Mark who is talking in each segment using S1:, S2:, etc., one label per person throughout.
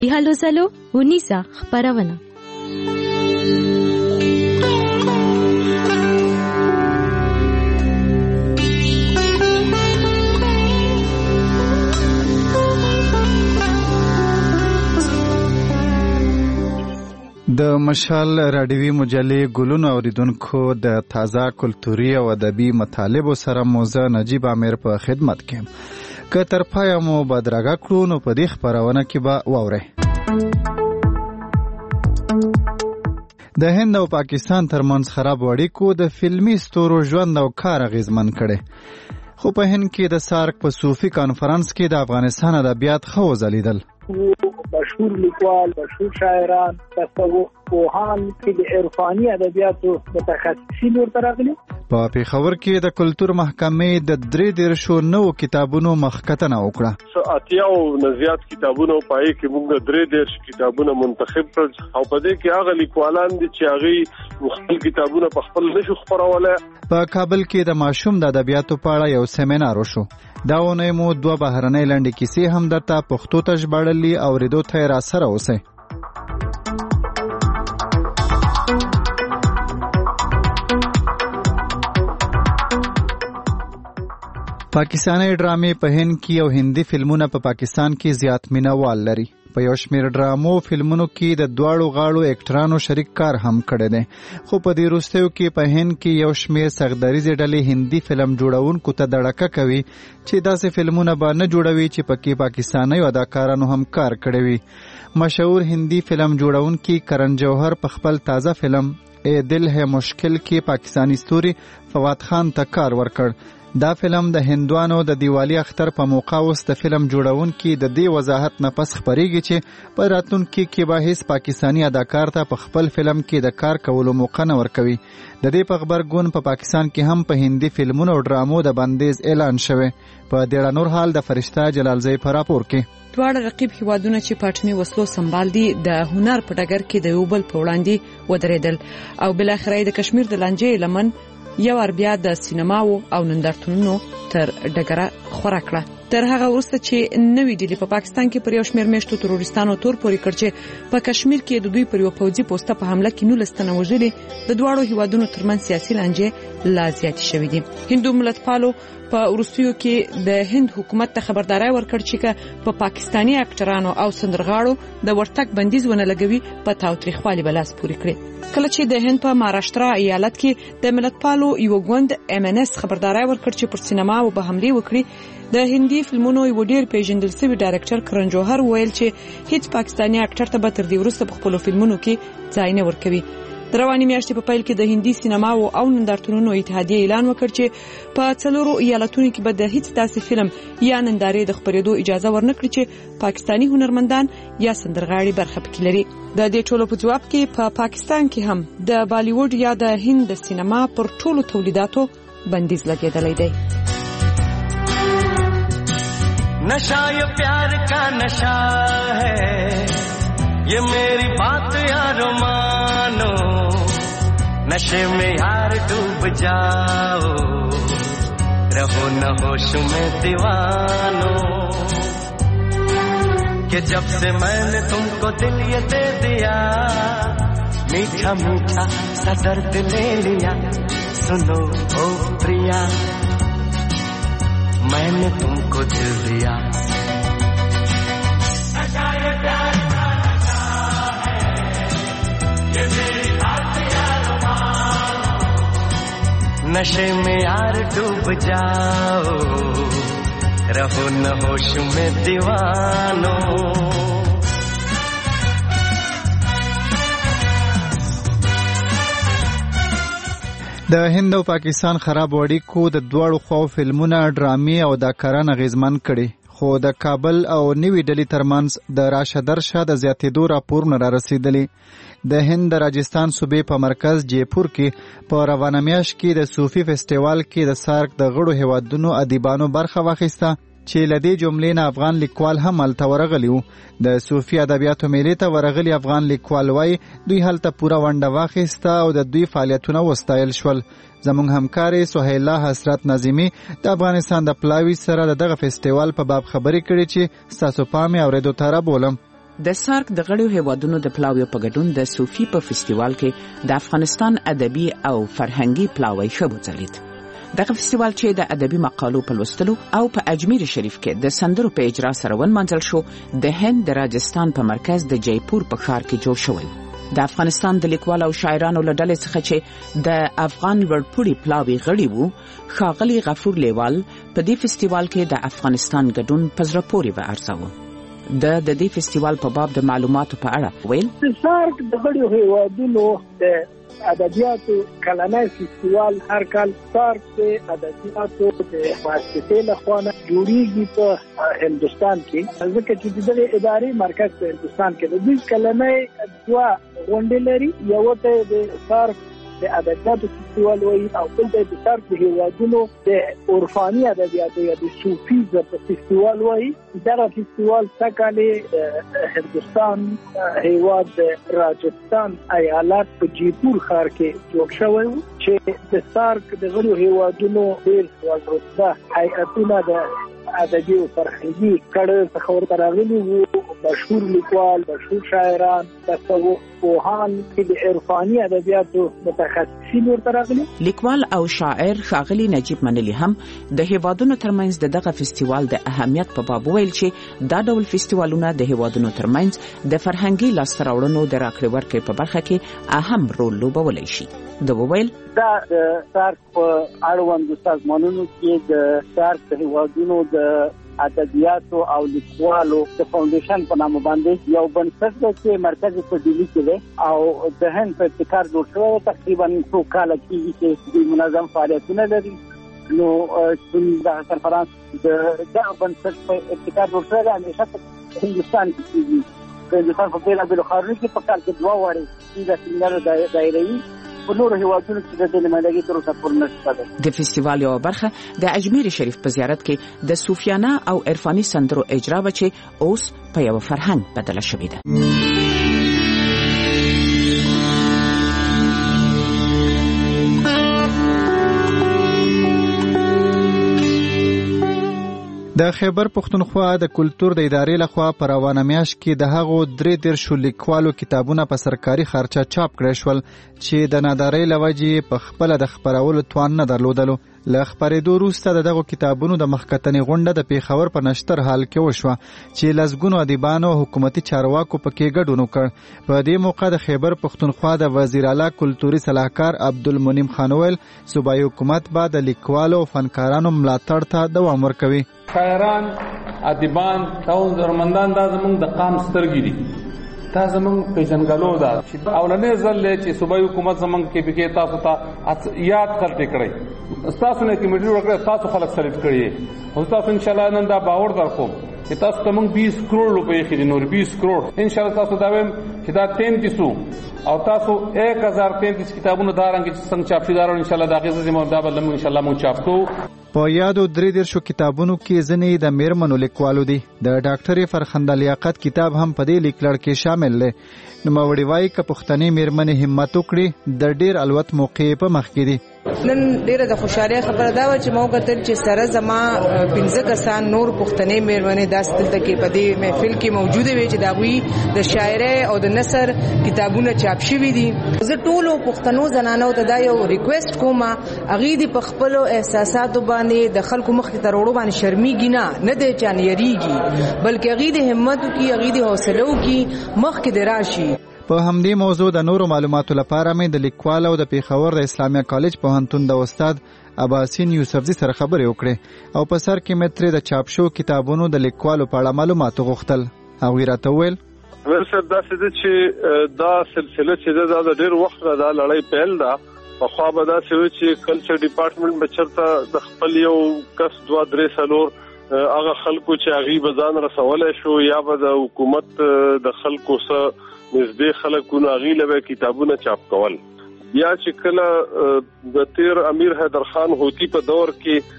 S1: هلو زلو ونیسا خبرونه
S2: د مشال راډیوي مجلې ګلونو اوریدونکو د تازه کلتوري او ادبي مطالبو سره موزه نجیب عامر په خدمت کې که تر پایه مو بدرګه کړو نو په دې خبرونه کې به واورئ. د هند او پاکستان ترمنځ خراب اړیکو د فلمي ستورو ژوند او کار اغیزمن کړي، خو په هند کې د سارک په صوفي کانفرنس کې د افغانستان ادبیات ښه وځلیدل.
S3: مشهور لیکوال، مشهور شاعران، تصوف پوهان چې د عرفاني ادبیاتو متخصصین ورته راغلي.
S2: په پېښور کې د کلتور محکمې د 33 نوو کتابونو مخکتنه وکړه.
S4: اتیاو نزيات کتابونو پای کې موږ 33 کتابونه منتخب کړل او په دې کې هغه لیکوالان دي چې هغه مختلف کتابونه په خپل نشو خپرولای. په کابل کې د ماشوم د ادبیاتو په اړه یو سیمینار وشو. دا ونه مو دوه بهرنۍ لنډې کیسې هم درته پښتو ته ژباړلې او ریدو ته را سره اوسئ. پاکستاني ډرامې په هند کې او هندي فلمونه په پاکستان کې زیات مینوال لري. په یو شمېر ډرامو فلمونو کې د دواړو غاړو اکټرانو شریک کار هم کړی دی، خو په دې وروستیو کې په هند کې یو شمېر سغدریزې ډلې هندي فلم جوړونکو ته دړکه کوي چې داسې فلمونه به نه جوړوي چې پکې پاکستاني اداکارانو هم کار کړی وي. مشهور هندي فلم جوړونکي کرن جوهر په خپل تازه فلم اے دل ہے مشکل کې پاکستانی ستوري فواد خان ته کار ورکړ. دا فلم د هندوانو د دیوالی اختر په موقع اوس د فلم جوړونکي د دې وضاحت نه پس خبرېږي چې په راتلونکي کې به هیڅ پاکستانی اداکار ته په خپل فلم کې د کار کولو موقع نه ورکوي. د دې په خبرګون په پاکستان کې هم په هندي فلمونو او ډرامو د بندیز اعلان شوی. په ډېر نور حال د فرشته جلالزی په راپور کې
S5: دواړه رقیب هیوادونه چې پټنی وسلو سمبال دي د هنر په ډګر کې د یو بل په وړاندې ودرېدل او بل اخر د کشمیر د لانجې لمن یو بیا د سینماو او نندارتونونو تر ډګره خورا کړه. تر هغه وروسته چې نوې ډیلی په پاکستان کې پر یو شمېر میشتو تروریستانو تور پورې کړ چې په کشمیر کې د دوی پر یو پوځي پوسټه په حمله کې 19 تنه وژلي، د دواړو هیوادونو ترمنځ سیاسي لانجې لا زیاتې شوې دي. هندو ملتپالو په وروستیو کې د هند حکومت ته خبرداري ورکړ چې په پاکستانی اکټرانو او سندرغاړو د ورتګ بندیز ونه لګوي په تاوتریخوالي بلاس پورې کړي. کله چې د هند په مهاراشټرا ایالت کې د ملتپالو یو ګوند MNS خبرداري ورکړ چې پر سینما او به حمله وکړي، د هندي فلمونو یو ډیر پیژندل شوی ډایرکټر کرن جوهر ویل چې هیڅ پاکستانی اکټر ته به تر دې وروسته په خپل فلمونو کې ځای نه ورکوي. د رواني میاشتې په پیل کې د هندي سینما او نندارتونونو اتحادیه اعلان وکړ چې په 4 ایالتونو کې به د هیڅ داسې فلم یا نندارې د خبرېدو اجازه ورنکړي چې پاکستانی هنرمندان یا سندرغاړي برخه پکې لري. د دې ټولو په جواب کې په پاکستان کې هم د بالیووډ یا د هند سینما پر ټولو تولیداتو بندیز لګیدلی دی.
S6: नशा ये प्यार का नशा है, ये मेरी बात यारो मानो, नशे में यार डूब जाओ, रहो न होश में दीवानो, कि जब से मैंने तुमको दिल ये दे दिया, मीठा मीठा सा दर्द ले लिया, सुनो ओ प्रिया, मैंने तुमको दिल दिया. नशा ये प्यार का नशा है, ये मेरी बात यार मानो, नशे में यार डूब जाओ, रहो न होश में दीवानो.
S2: د هند او پاکستان خراب اړیکو د دواړو خواو فلمونه، ډرامې او اداکاران اغیزمن کړي، خو د کابل او نوې ډلې ترمنځ د راشه درشه د زیاتېدو راپورونه را رسېدلي. د هند د راجستان صوبې په مرکز جیپور کې په روانه میاشت کې د صوفي فیسټیوال کې د سارک د غړو هیوادونو ادیبانو برخه واخیسته چې له دې جملې نه افغان لیکوال هم هلته ورغلی و. د صوفي ادبیاتو میلې ته ورغلي افغان لیکوال وایي دوی هلته پوره ونډه واخیسته او د دوی فعالیتونه وستایل شول. زموږ همکارې سهیلا حسرت نظیمی د افغانستان د پلاوي سره د دغه فیسټیوال په باب خبرې کړې چې ستاسو پام یې اورېدو ته رابولم.
S7: د سارک د غړو هیوادونو د پلاویو په ګډون د صوفي په فستیوال کې د افغانستان ادبي او فرهنګي پلاوی شبو ځلید. دغه فستیوال چې د ادبي مقالو په لوستلو او په اجمیر شریف کې د سندرو په اجرا سره ونمنځل شو، د هند د راجستان په مرکز د جیپور په ښار کې جوړ شوی. د افغانستان د لیکوالو او شاعرانو له ډلې څخه چې د افغان لوړپوړي پلاوي غړي وو، ښاغلي غفور لیوال په دې فستیوال کې د افغانستان ګډون په زړه پورې وارزاوه. د دې فستیوال په باب د معلوماتو په اړه ویل:
S3: د سارک د غړو هیوادونو د ادبیاتو کلنۍ فستیوال هر کال سارک د ادبیاتو د مؤسسې لخوا جوړیږي په هندستان کې، ځکه چې د دې ادارې مرکز په هندستان کې د دې کلنۍ دوا غونډې لري. یو ته د سارک د ادبیاتو فستیوال وایي او بل د سارک د هیوادونو د عرفاني ادبیاتو یا د صوفیزم فستیوال وایي. دا فستیوال څنګه هندستان هیواد د راجستان ایالت په جیپور ښار کې جوړ شوی و، چې د سارک د غړو هیوادونو ډېر ورته هیئتونه د ادبي او فرهنګي کړه څخه ورته راغلي وو. مشهور لیکوال، مشهور شاعران، تصوف پوهان چې د عرفاني ادبیاتو متخصصین ورته راغلي.
S7: لیکوال او شاعر ښاغلي نجیب منلي هم د هیوادونو ترمنځ دغه فستیوال د اهمیت په باب ویل چې دا ډول فستیوالونه د هیوادونو ترمنځ د فرهنګي لاسته راوړنو د راکړې ورکړې په برخه کې اهم رول لوبولی شي. د وویل
S3: دا د سارک په اړوند سازمانونو کې د سارک د هیوادونو د ادبیاتو او لیکوالو د فاونډیشن په نامه باندې یو بنسټ دی چې مرکز په ډیلی کې دی او د هند په ابتکار جوړ شوی. تقریبا 2 کال کېږي چې د منظم فعالیتونه لري. نو د کنفرانس د بنسټ په ابتکار جوړ شوی دی. همیشه په هندستان کې کېږي. د هندستان په بیلابیلو ښارونو کې په کال کې 2 وارې د سیمینار دایره وي. په نورو هیوادونو کې د دې نمایندګۍ تر اوسه پورې نشته ده.
S7: د فستیوال یوه برخه د اجمیر شریف په زیارت کې د صوفیانه او عرفاني سندرو اجرا به چې اوس په یوه فرهنګ بدله شوې ده.
S2: د خیبر پښتونخوا د کلتور د ادارې لخوا په روانه میاشت کې د هغو 33 لیکوالو کتابونه په سرکاري خرچه چاپ کړی شول چې د نادارۍ له وجې په خپله د خپرولو توان نه درلودلو. له خپرېدو وروسته د دغو کتابونو د مخکتنې غونډه د پېښور په نشتر حال کې وشوه چې لسګونو ادیبانو او حکومتي چارواکو پکې ګډون وکړ. په دې موقع د خیبر پښتونخوا د وزیر اعلی کلتوري صلاحکار عبدالمنیم خان ویل صوبایي حکومت به د لیکوالو او فنکارانو ملاتړ ته دوام ورکوي.
S8: شاعران، ادیبان او هنرمندان دا زموږ د قام سترګې دي. دا زموږ پیژنګلو ده چې اولنې ځل چې صوبایي حکومت زموږ کې بګې تاسو ته یاد خلک کړئ، تاسو نه کمیټي ورکړه، تاسو خلک سلیکټ کړئ او تاسو ان شاء الله نن دا باور درکوم چې تاسو ته موږ 20 کروڑ روپۍ خېدي، نور 20 کروڑ ان شاء الله تاسو دا وایم چې دا 33 او تاسو 1033 کتابونه دا رنګ چې څنګه چاپ شوي ان شاء الله دا غیزه زموږ دا بل ان شاء الله موږ چاپ کوو.
S2: په یادو 33 کتابونو کې ځینې د میرمنو لیکوالو دي. د ډاکټر فرخنده لیاقت کتاب هم په دې لیکلړ کې شامل دی. نوموړي وایي که پښتنې میرمنې همت وکړي د ډېر الوت موقع په مخ کې دي.
S9: نن ډیره د خوشاله خبره دا و چې مو کتل چې سره زما 15 کسان نور پښتنې میرمنې داستل ته کې په دې محفل کې موجوده وي چې دا وی د شاعرۍ او د نثر کتابونه چاپ شوي دي. زه ټولو پښتنو زنانو ته دا یو ریکوست کوم، اغه دې په خپل احساساتو باندې د خلکو مخ ته وروړو باندې شرمېږي نه د چان یریږي، بلکې اغه دې همت وکي، اغه دې حوصله وکي، مخ کې دراشي.
S2: په همدې موضوع د نورو معلوماتو لپاره مې د لیکوال او د پیښور د اسلامي کالج پوهنتون د استاد عباسین یوسفزي سره خبرې وکړې او په سر کې مې ترې د چاپ شو کتابونو د لیکوالو په اړه معلومات غوښتل. هغوی راته وویل
S10: ورسره داسې ده چې دا سلسله چې دا د ډېر وخت نه دا لړۍ پیل ده. پخوا به داسې و چې کلچر ډپارټمنټ به چېرته د خپل یو کس 2-3 څلور هغه خلکو چې هغوی به ځان رسولی شو یا به د حکومت د خلکو څه نږدې خلکونه هغوی له به کتابونه چاپ کول. بیا چې کله د تیر امیر حیدر خان هوتي په دور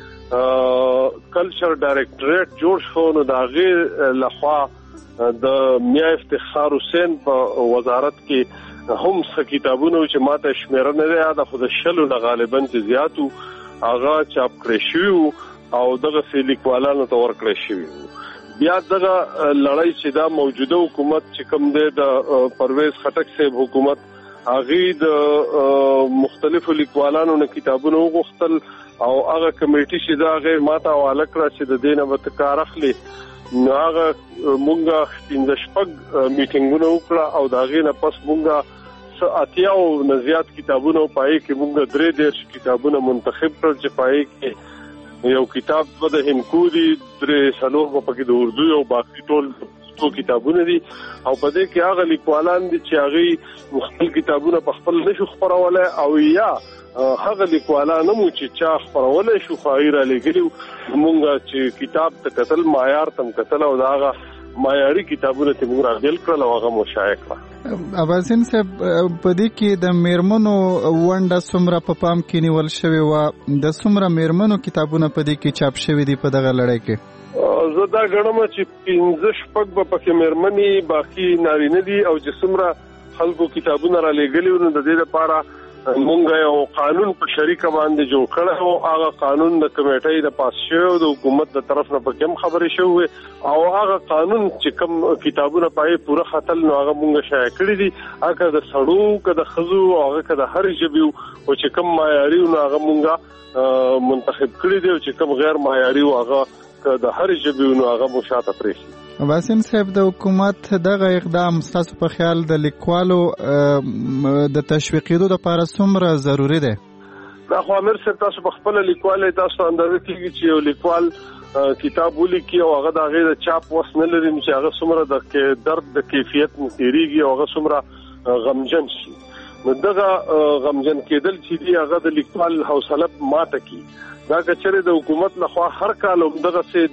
S10: کې کلچر ډایرکټریټ جوړ شو نو د هغې لخوا د میا افتخار حسین په وزارت کې هم څه کتابونه چې ماته شمیره نه ده یاده، خو د 100 نه غالبا چې زیات وو هغه چاپ کړی شوي وو او دغسې لیکوالانو ته ورکړی شوي وو. بیا دغه لړۍ چې دا موجوده حکومت چې کوم دی د پرویز خټک صاحب حکومت هغه د مختلفو لیکوالانو نه کتابونه وغوښتل او هغه کمیټه چې دا غیر ماته حواله کړه چې د دینه به کار اخلي نو هغه مونږه 15 میټینګونه وکړه او دا غینه پس مونږه اتیاو نزيات کتابونه پای کې مونږ 3 کتابونه منتخب کړل چې پای کې یو کتاب د هندکودي 3 سالو په کې د اردو او باقي ټول کتابونه دي او په دې کې هغه لیکوالان دي چې هغه مختلف کتابونه په خپل نشو خبرولای او یا هغه لیکوالان مو چې چا خبرولای شو خایره لګیو مونږ چې کتاب ته قتل معیار تم قتل او داغه معیاري کتابونه ته موږ راغل کړل او هغه مشایع کړه.
S4: اباسین صاحب په دې کې د میرمنو ونډه څومره په پام کې نیول شوې و د څومره میرمنو کتابونه په دې کې چاپ شوي دي په دغه لړۍ کې؟
S10: زه دا ګڼم چې 15 به پکې میرمنې باقي نارینه دي او چې څومره خلکو کتابونه را لېږلي نو د دې لپاره مونږ یو قانون په شریکه باندې جوړ کړو او هغه قانون د کمیټې د پاس شو د حکومت د طرف نه په کوم خبرې شوې او هغه قانون چې کوم کتابونه پای پوره خطل نو هغه مونږ شایع کړی دي هغه د سړو کده خزو او هغه د هر جبیو او چې کوم معیاري نو هغه مونږه منتخب کړی دي او چې کوم غیر معیاري او هغه د هر جبیو نو هغه مشاته پرېږي.
S4: واسم صاحب د حکومت دغه اقدام ستاسو په خیال د لیکوالو د تشویقېدو لپاره څومره ضروری دی؟
S10: دا خو امیر صاحب تاسو په خپل لیکوال تاسو اندازه کیږي چې یو لیکوال کتاب ولیکي او هغه د هغې د چاپ وس نه لري چې هغه څومره د درد د کیفیت تیریږي او هغه څومره غمجن شي نو دغه غمجن کېدل چې دی هغه د لیکوال حوصله ماته کی دا کچره د حکومت لخوا هر کال دغه سه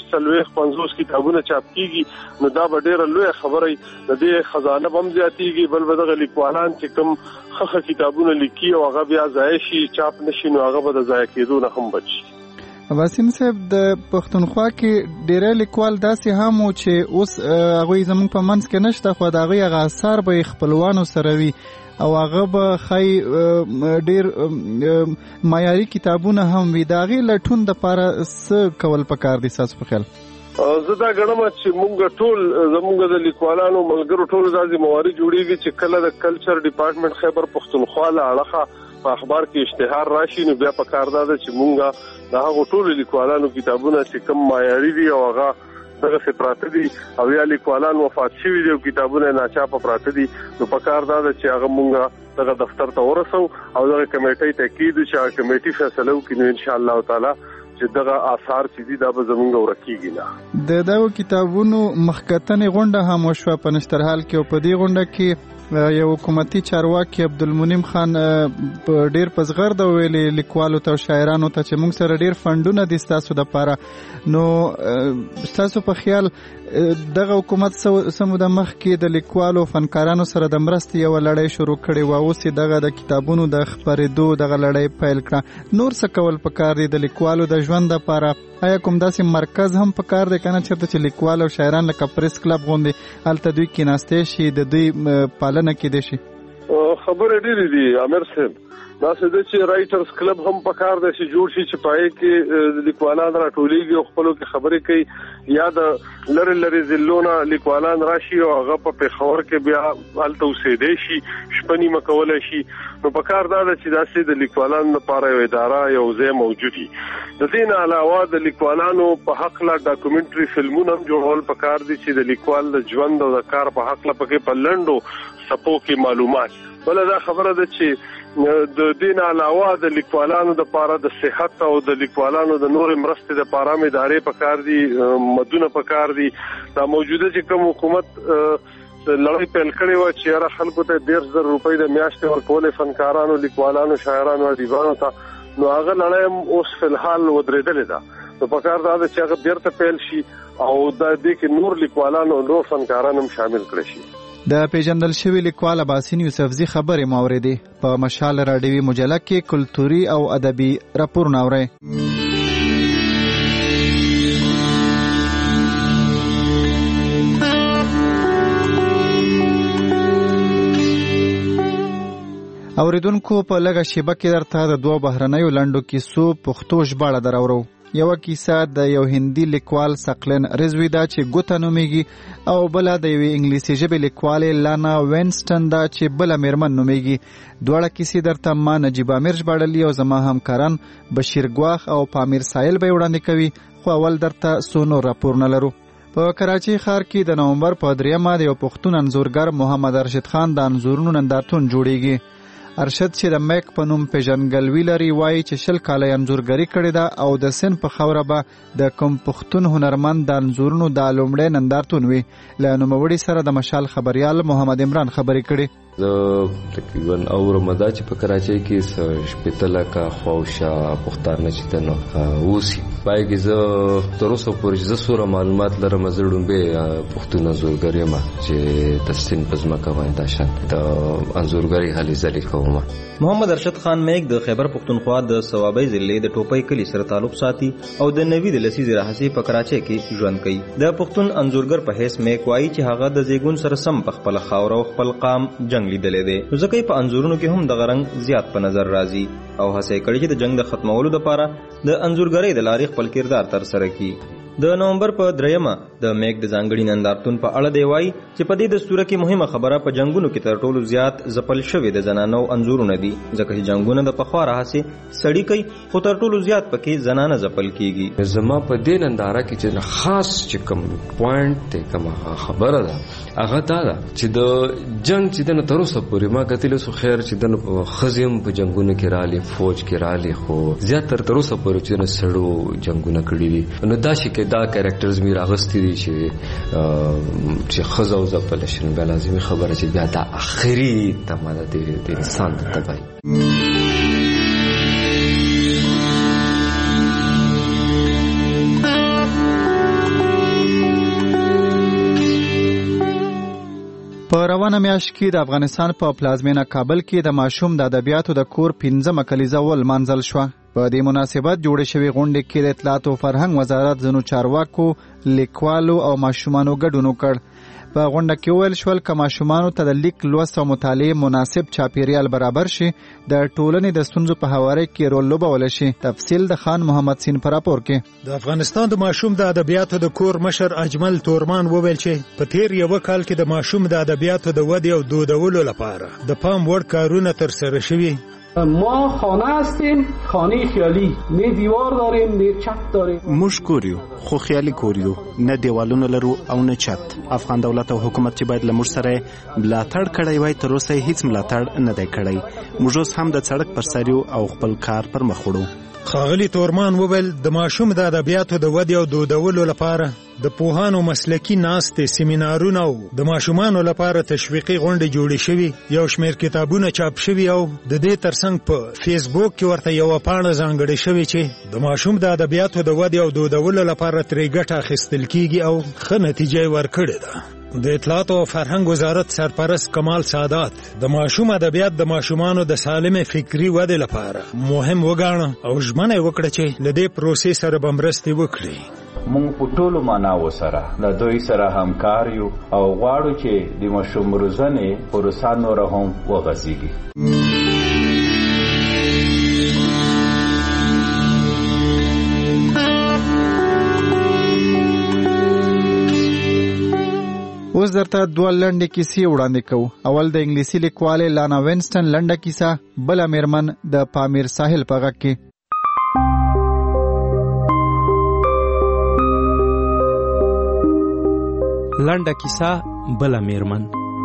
S10: 150 کتابونه چاپ کیږي نو دا به ډیره لوی خبره د دې خزانه بم زیاتیږي بل به دغه لیکوالان چې کوم خخه کتابونه لیکي او هغه بیا ځای شي چاپ نشي نو هغه به د ځای کېدو نه هم بچي.
S4: واسم صاحب د پښتونخوا کې ډیره لیکوال داسې هم چې اوس هغه زموږ په منځ کې نشته خو دا هغه اثر به خپلوانو سره وي او هغه به خای ډیر معیاري کتابونه هم وي دا غي لټون د لپاره څه کول پکار دي تاسو په خیال؟
S10: زه دا ګڼم چې موږ ټول زموږ د لیکوالانو ملګرو ټول داسې موارد جوړیږي چې کله د کلچر ډپارټمنټ خیبر پښتونخوا له اړخه په اخبار کې اشتهار راشي نو بیا پکار ده چې موږ دا هغه ټول لیکوالانو کتابونه چې کوم معیاري دي او هغه دغه سپراته دي او یا لیکوالان وفات شوي دي او کتابونه ناچاپه پراته دي نو پکار ده چې هغه مونږه دغه دفتر ته ورسو او دغه کمیټې ته کېدو چې کمیټې فیصله وکړي نو ان شاء الله تعالی چې دغه آثار چې دي دا به زمونږ ورکیږي نه.
S4: د دغه کتابونو مخکتنې غونډه هم وشوه په نشترحال کې او په دې غونډه کې یو حکومتي چارواکي عبدالمنیم خان په ډیر پزغرده ویلي لیکوالو ته او شاعرانو ته چې موږ سره ډیر فندونه دي ستاسو دپاره نو ستاسو په خیال دغه حکومت سمو د مخ کې د لیکوالو فنکارانو سره د مرستې یو لړۍ شروع کړې و اوس دغه د کتابونو د خپرېدو دغه لړۍ پیل کړه نور څه کول پکار دي د لیکوالو د ژوند لپاره آیا کوم داسې مرکز هم پکار دی کنه چېرته چې لیکوال او شاعران لکه پریس کلب غوندې هلته دوی کېناستی شي د دوی پالنه کېدی شي؟
S10: خبرې ډېرې دي امیر صاحب داسې ده چې رایټرز کلب هم پکار دی چې جوړ شي چې پای کې لیکوالان راټولیږي او خپلو کې خبرې کوي یا د لرې لرې ضلعونو لیکوالان راشي او هغه په پېښور کې بیا هلته اوسېدی شي شپه نیمه کولی شي نو پکار دا ده چې داسې د لیکوالانو لپاره یو اداره یو ځای موجود وي. د دې نه علاوه د لیکوالانو په حقله ډاکومنټري فلمونه هم جوړول پکار دي چې د لیکوال د ژوند او د کار په حقله پکې په لنډو څپو کې معلومات بله دا خبره ده چې د دین علاوه د لیکوالانو د لپاره د صحت او د لیکوالانو د نور مرستې د لپاره ادارې پکار دي مدونه پکار دي دا موجوده چې کوم حکومت لړۍ پیل کړې و چې هر خلکو ته 1,000 روپۍ د میاشتې ورکولې فنکارانو لیکوالانو شاعرانو ادیبانو ته نو هغه لړۍ اوس فلحال ودرېدلې ده نو پکار دا چې هغه بیرته پیل شي او دا دې کې نور لیکوالانو نور فنکاران هم شامل کړي شي.
S4: د پیژندل شوی لیکوال اباسین یوسفزي خبرې موریدې په مشال راډیوي مجله کې کلتوري او ادبي راپورونه اورئ. اوریدونکو په لږه شیبه کې درته د دوه بهرنیو لنډو کیسو پښتو ژباړه دراوړو.
S2: یو کیسه د یو هندي لیکوال سقلن رضوی دا چې ګوته نومیږي او بل د یو انګلیسي ژبې لیکوال لانا وینسټن دا چې بل میرمن نومیږي. دواړه کیسې درته ما نجیب امیر ژباړلي او زما همکاران بشیر ګواخ او پامیر سایل به وړاندې کوي. خو اول درته سونو راپور نه لرو. په کراچي ښار کې د نومبر په 3 د یو پښتون انځورګر محمد ارشد خان د انځورونو نندارتون جوړیږي. ارشد چې د میک په نوم پیژنګلوي لري وایي چې 20 کاله انځورګري کړې ده او د سن په خوره به د کوم پښتون هنرمند د انځورونو د لومړی نندارتون وي. له نوموړي سره د مشال خبريال محمد عمران خبرې کړي.
S11: تقریبا اورم دا چې په کراچۍ کې شپېته لکه خواوشا پښتانه چې دنه اوسي پای کې زه تر اوسه پورې زه سوره معلومات لرم زه ډومبه پښتون انځورګر یم چې د سین په ځمکه باندې دا شان د انځورګري هلې ځلې کوم.
S12: محمد ارشد خان میک د خیبر پښتونخوا د صوابۍ ضلع د ټوپۍ کلي سره تعلق ساتي او د نوي د لسیزې راهیسې په کراچۍ کې ژوند کوي. د پښتون انځورګر په حیث میک وایي چې هغه د زیګون سره سم په خپل خاور او خپل قام جنگ لیدلې ده. ځکه په انځورونو کې هم د غرنګ زیات په نظر راځي او هڅه کړي چې د جنگ د ختمولو لپاره د انځورګرۍ د لارې خپل کردار تر سره کړي. د نومبر په 3 د میک د ځانګړي نندارتون په اړه دی وایي چې په دې دستور کې مهمه خبره په جنگونو کې تر ټولو زیات ځپل شوی د زنانو انځورونه دي ځکه چې جنگونه د پخوا راهسې سړی کوي خو تر ټولو زیات پکې زنانه ځپل کیږي.
S11: زما په دې ننداره کې چې خاص چې کوم پوینټ ته کوم خبره ده هغه دا ده چې د جنگ چې د تر اوسه پورې ما کتل سو خیر چې د خزم په جنگونو کې رالي فوج کې رالي خو زیات تر اوسه پورې چې سړو جنگونه کړی دي نو دا شي دا کریکټرز می راغستې دي چې خزو ځپل شي بیا لازمي خبره چې بیا د اخري تماده د انسان د تبعی.
S2: په روانه میاشت کې د افغانستان په پلازمینه کابل کې د ماشوم د ادبیاتو د کور 15 کلیزه ولمانځل شوه. په دې مناسبت جوړې شوې غونډې کې د اطلاعات او فرهنګ وزارت ځینو چارواکو لیکوالو او ماشومانو ګډون وکړ. په غونډه کې ویل شول که ماشومانو ته د لیک لوست او مطالعې مناسب چاپیریال برابر شي د ټولنې د ستونزو په هواري کې رول لوبولی شي. تفصیل د خان محمد سین په راپور کې.
S13: د افغانستان د ماشوم د ادبیاتو د کور مشر اجمل تورمان وویل چې په تیر یو کال کې د ماشوم د ادبیاتو د ودې او دودولو لپاره د پام وړ کارونه تر سره شوي.
S14: ما خانه هستیم خانه خیالی نه دیوار داریم نه چت داریم.
S15: موږ کور یو خو خیالي کور یو نه دیوالونه لرو او نه چت. افغان دولت او حکومت چې باید له موږ سره ملاتړ کړی وای تر اوسه هیڅ ملاتړ نه دی کړی. موږ اوس هم د سړک پر سر یو او خپل کار پر مخ وړو.
S13: ښاغلي تورمان وویل د ماشوم د ادبیاتو د ودې او دودولو لپاره د پوهانو مسلکي ناستې سیمینارونه او د ماشومانو لپاره تشویقي غونډې جوړې شوي. یو شمېر کتابونه چاپ شوي او د دې ترڅنګ په فیسبوک کې ورته یوه پاڼه ځانګړې شوې چې د ماشوم د ادبیاتو د ودې او دودولو لپاره ترې ګټه اخیستل کیږي او ښه نتیجه یې ورکړې ده. د اطلاعات او فرهنګ وزارت سرپرست کمال سادات د ماشوم ادبیات د ماشومانو د سالمه فکری ودې لپاره مهم وګاڼه او ژمنه وکړه چې له دې پروسې سره به مرستې وکړي.
S16: مونږ په ټولو معناوو سره د دوی سره همکار یو او غواړو چې د ماشوم روزنې پروسه نوره هم وغځېږي.
S2: اوس درته دوه لنډې کیسې وړاندې کوو. اول د انګلیسي لیکوالې لانا وینسټن لنډه کیسه، بله میرمن د پامیر ساحل په غږ کې.
S17: لنډه کیسه، بله میرمن.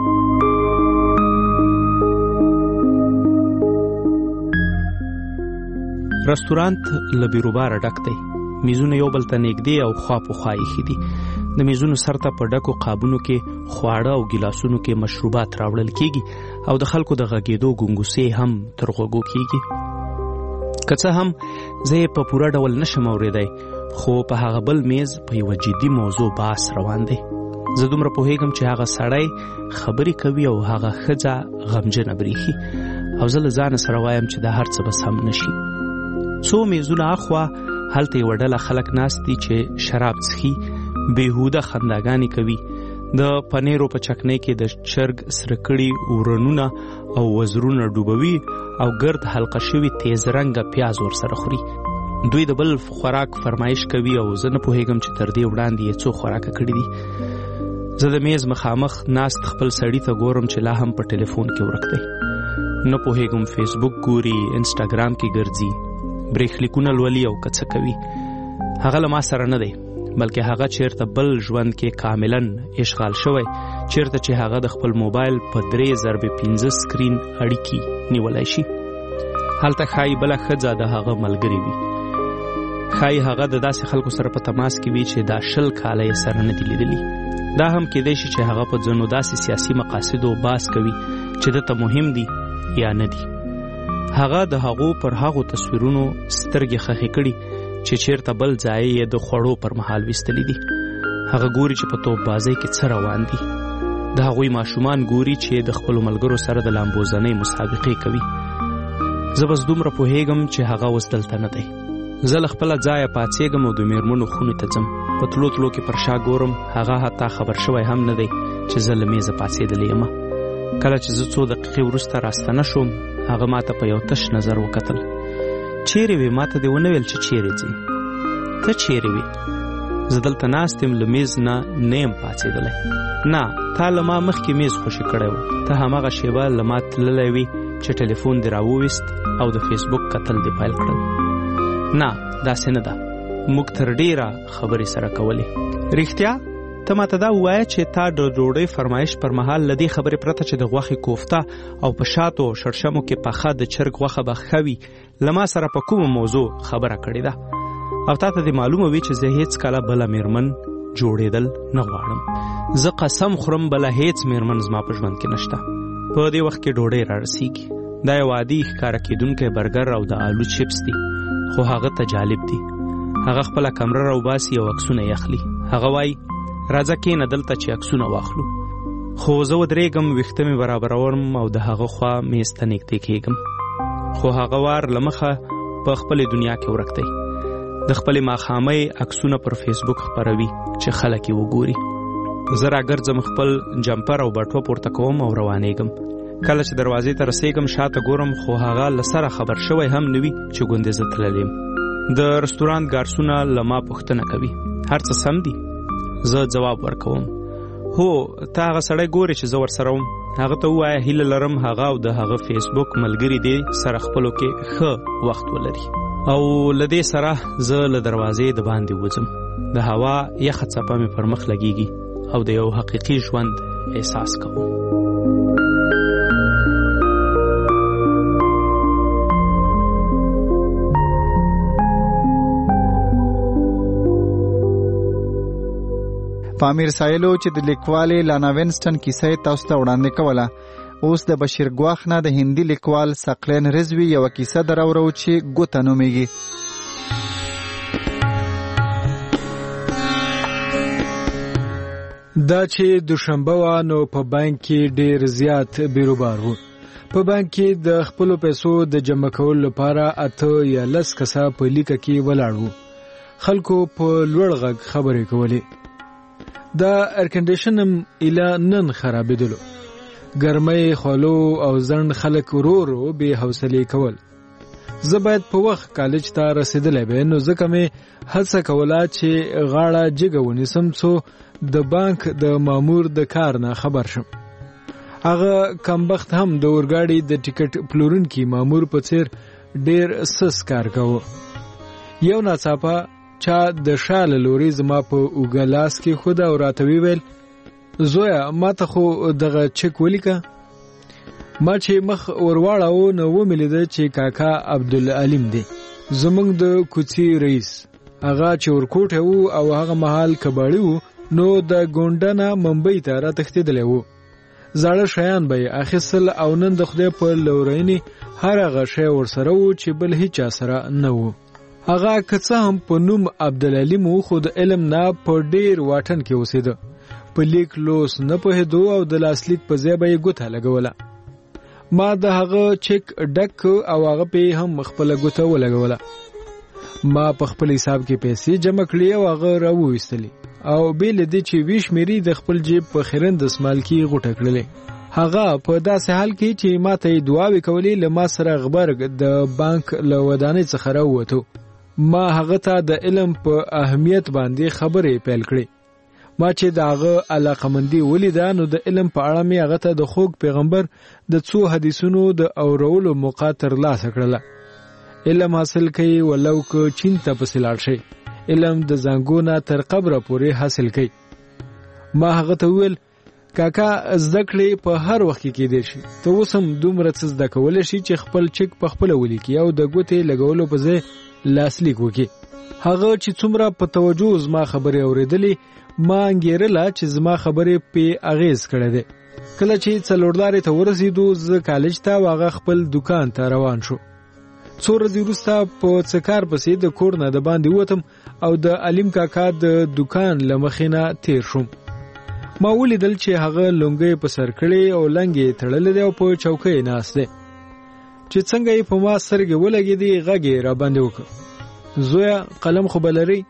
S17: رستورانت له بیروباره ډک دی. میزونه یو بل ته نږدې او خوا په خوا ایښي دي. د میزونو سر ته په ډکو قابونو کې خواړه او ګیلاسونو کې مشروبات راوړل کېږي او د خلکو د غږېدو ګونګوسې هم تر غوږو کېږي. که څه هم زه یې په پوره ډول نشم اورېدی، خو په هغه بل میز په یوه جدي موضوع بحث روان دی. زه دومره پوهېږم چې هغه سړی خبرې کوي او هغه ښځه غمجنه بریښي، او زه له ځانه سره وایم چې دا هر څه به سم نشي. څو میزونه اخوا هلته یوه ډله خلک ناست دي چې شراب څښي، بېهوده خنداګانې کوي، د پنیرو په چکنۍ کې د چرګ سره کړي ورنونه او وزرونه ډوبوي او ګرد حلقه شوي تیز رنګه پیاز ورسره خوري. دوی د بل خوراک فرمایش کوي او زه نه پوهیږم چې تر دې وړاندې یې څو خوراکه کړي دي. زه د میز مخامخ ناست خپل سړي ته ګورم چې لا هم په ټلیفون کې ورک دی. نه پوهیږم فیسبوک ګوري، انسټاګرام کې ګرځي، بریښلیکونه لولي او که څه کوي. هغه له ما سره نه دی، بلکې هغه چیرته بل ژوند کې کاملا اشغال شوی، چیرته چې هغه د خپل موبایل په 3x15 سکرین اړیکې نیولای شي. هلته ښایي بله ښځه د هغه ملګرې وي، ښایي هغه د داسې خلکو سره په تماس کې وي چې دا 20 کاله یې سره نه دي لیدلي. دا هم کېدای شي چې هغه په ځینو داسې سیاسي مقاصدو باس کوي چې دته مهم دي یا نه دي. هغه د هغو پر هغو تصویرونو سترګې خښې کړي چې چیرته بل ځای یې د خوړو پر مهال ویستلی دي. هغه ګوري چې په توپ بازۍ کې څه روان دي. د هغوی ماشومان ګوري چې د خپلو ملګرو سره د لامبوزنۍ مسابقې کوي. زه بس دومره پوهیږم چې هغه اوس دلته نه دی. زه له خپله ځایه پاڅېږم او د میرمنو خونې ته ځم. په تلو تلو کې پر شا ګورم، هغه حتی خبر شوی هم نه دی چې زه له میزه پاڅېدلی یم. کله چې زه څو دقیقې وروسته راستنه شوم، هغه ماته په یو تش نظر وکتل. چیرې وې؟ ماته دې ونه ویل چې چیرې ځې؟ ته چیرې وې؟ زه دلته ناست یم، له میز نه یم پاڅېدلی. نه، تا له ما مخکې میز خوشي کړی و. ته هماغه شیبه له ما تللی وې چې ټلیفون دې راوویست او د فیسبوک کتل دې پیل کړل. نه، داسې نه ده. موږ تر ډیره خبرې سره کولې. رښتیا؟ ته ماته دا ووایه چې تا د ډوډۍ فرمایش پر مهال له دې خبرې پرته چې د غوښې کوفته او په شاتو او شړشمو کې پخه د چرګ غوښه به ښه وي، له ما سره په کومه موضوع خبره کړې ده؟ او تا ته دې معلومه وي چې زه هیڅ کله بله میرمن جوړېدل نه غواړم. زه قسم خورم بله هیڅ میرمن زما په ژوند کې نشته. په دې وخت کې ډوډۍ را رسیږي. دا یو عادي ښکاره کېدونکی برګر او د آلو چپس دي، خو هغه ته جالب دي. هغه خپله کمره راوباسي او عکسونه یې اخلي. هغه وایي راځه کېنه دلته چې عکسونه واخلو. خو زه ودرېږم، ویښته مې برابرورم او د هغه خوا میز ته نږدې کېږم. خو هغه وار له مخه په خپلې دنیا کې ورک دی. د خپلې ماښامۍ عکسونه پر فیسبوک خپروي چې خلک یې وګوري. زه راګرځم، خپل جمپر او بټوه پورته کوم او روانېږم. کله چې دروازې ته رسېږم شاته ګورم، خو هغه له سره خبر شوی هم نه وي چې ګوندې زه تللی یم. د رستورانت ګارسونه له ما پوښتنه کوي، هر څه سم دي؟ زه جواب ورکوم، هو. ته هغه سړی ګورې چې زه ورسره وم؟ هغه ته ووایه هیله لرم هغه او د هغه فیسبوک ملګري دې سره خپلو کې ښه وخت ولري. او له دې سره زه له دروازې د باندې وځم. د هوا یخه څپه مې پر مخ لګېږي او د یو حقیقي ژوند احساس کوم.
S2: پامیر سایلو چې د لیکوال لانا وینسټن کیسه تاسو ته وړاندې کوله. اوس د بشیر ګواخ نه د هندي لیکوال سقلین رضوی یو کیسه دراورو چې ګوته نومیږي.
S18: دا چې دوشنبه و نو په بانک کې ډیر زیات بیروبار وو. په بانک کې د خپلو پیسو د جمع کولو لپاره 8 یا 10 کسه په لیکه کې ولاړ وو. خلکو په لوړ غږ خبرې کولې. دا ایرکنډیشنم اله نن خرابېدلو. ګرمۍ خولو او ځنډ خلک ورو ورو بې حوصلې کول. زه باید په وخت کالج ته رسېدلی به، نو ځکه مې هڅه کوله چې غاړه جګه ونیسم څو د بانک د مامور د کار نه خبر شم. هغه کمبخت هم د اورګاډي د ټیکټ پلورونکي مامور په څیر ډیر سس کار کوه. یو ناڅاپه چا د شاله لوري زما په اوږه لاس کې خود او راته ویل، زویا ما ته خو دغه چک ولیکه. ما چې مخ ورواړاو نو ومې لیده چې کاکا عبدالعلیم دی، زمونږ د کوڅې رئیس. هغه چې ورکوټی و او هغه مهال کباړي و، نو د ګونډه نه ممبۍ ته راتښتېدلی و. زاړه شیان به یې اخیستل او نن د خدای په لورینې هر هغه شی ورسره و چې بل هیچا سره نه و. هغه که څه هم په نوم عبدالعلیم و، خو د علم نه په ډیر واټن کې اوسېده. په لیک لوس نه پوهېدو او د لاسلیک په ځای به یې ګوته لګوله. ما د هغه چک ډک او هغه پې هم خپله ګوته ولګوله. ما په خپل حساب کې پیسې جمع کړې او هغه راوویستلې او بې له دې چې ویش مېري د خپل جیب په خیرن دسمال کې غوټه کړلې. هغه په داسې حال کې چې ما ته یې دعاوې کولې له ما سره غبرګ د بانک له ودانۍ څخه راووتو. ما هغه ته د علم په اهمیت باندې خبرې پیل کړې. ما چې داغه علاقمندي ولیده نو د علم په اړه مې هغه ته د خوږ پیغمبر د څو حدیثونو د اورولو موقع ترلاسه کړله. علم حاصل کړئ ولو که چین ته پسې لاړ شئ. علم د زنګو نه تر قبره پورې حاصل کړئ. ما هغه ته وویل کاکا زده کړې په هر وخت کې کېدای شي. ته اوس هم دومره څه زده کولی شي چې خپل چک په خپله ولیکي او د ګوتې لګولو په ځای لاسلیک وکړي. هغه چې څومره په توجه زما خبرې اورېدلې ما انګېرله چې زما خبرې پې اغېز کړی دی. کله چې څلورلارې ته ورسېدو زه کالج ته او هغه خپل دکان ته روان شو. څو ورځې وروسته په څه کار پسې د کور نه د باندې ووتم او د علیم کاکا د دکان له مخې نه تېر شوم. ما ولیدل چې هغه لونګۍ په سر کړې او لنګې تړلې دی او په چوکۍ ناست دی. چې څنګه یې په ما سترګې ولګېدې غږ یې راباندې وکړ. زویه قلم خو به لرئ؟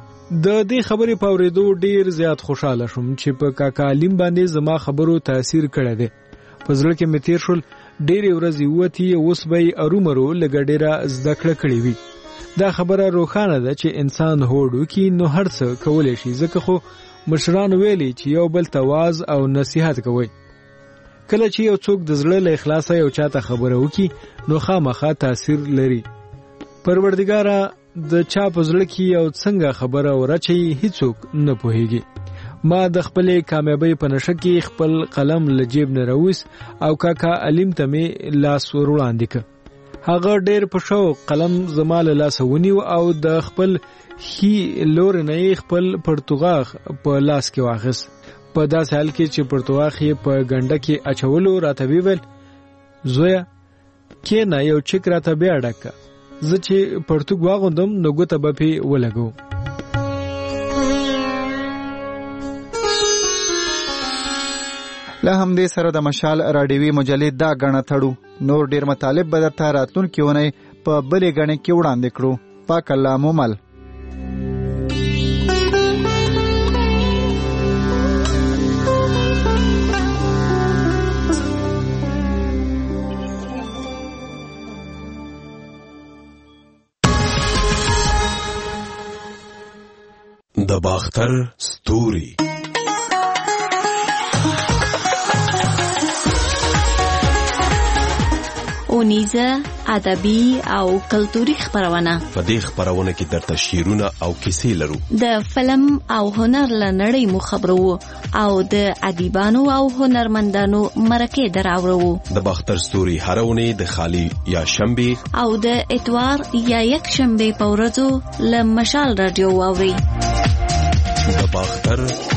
S18: د دې خبرې په اورېدو ډېر زیات خوشحاله شوم چې په کاکا علیم باندې زما خبرو تاثیر کړی دی. په زړه کې مې تېر شول ډېرې ورځې ووتې اوس به یې ارومرو لږه ډېره زده کړه کړې وي. دا خبره روښانه ده چې انسان هوډ وکړي نو هر څه کولی شي. ځکه خو مشرانو ویلي چې یو بل ته واز او نصیحت کوئ. کله چې یو څوک د زړه له اخلاصه یو چاته خبره وکړي نو خامخا تاثیر لري. پروردګاره د چا په زړه کې یو څنګه خبره ورچي هیڅوک نه پوهیږي. ما د خپلې کامیابۍ په نشه کې خپل قلم له جیب نه راویست او کاکا علیم ته مې لاس ور وړاندې کړ. هغه ډېر په شوق قلم زما له لاسه ونیو او د خپل ښي لورې نه یې خپل پرتوغاښ په لاس کې واخیست. په داسې حال کې چې پرتوغاښ یې په ګنډه کې اچولو راته وویل زویه کښېنه یو چک راته بیا ډک کړه. زه چې پرتوګ واغوندم نو ګوته به پې ولګوم.
S2: له همدې سره د مشال راډیوي مجلې دا غاڼه تړو. نور ډیر مطالب به درته راتلونکي اونۍ په بلې غاڼې کې وړاندې کړو. پاک الله مو مل.
S19: د باختر ستوري
S1: اونیزه ادبي او کلتوري خبرونه.
S19: په دې خبرونه کې درته شعرونه او کیسې لرو.
S1: د فلم او هنر لنړۍ مو خبرو او د ادیبانو او هنرمندانو مرکه دراوړو.
S19: د باختر ستوري هرونه د خالی یا شنبه
S1: او د اتوار یا یک شنبه په ورځو له مشال رادیو واوري.
S19: د باختر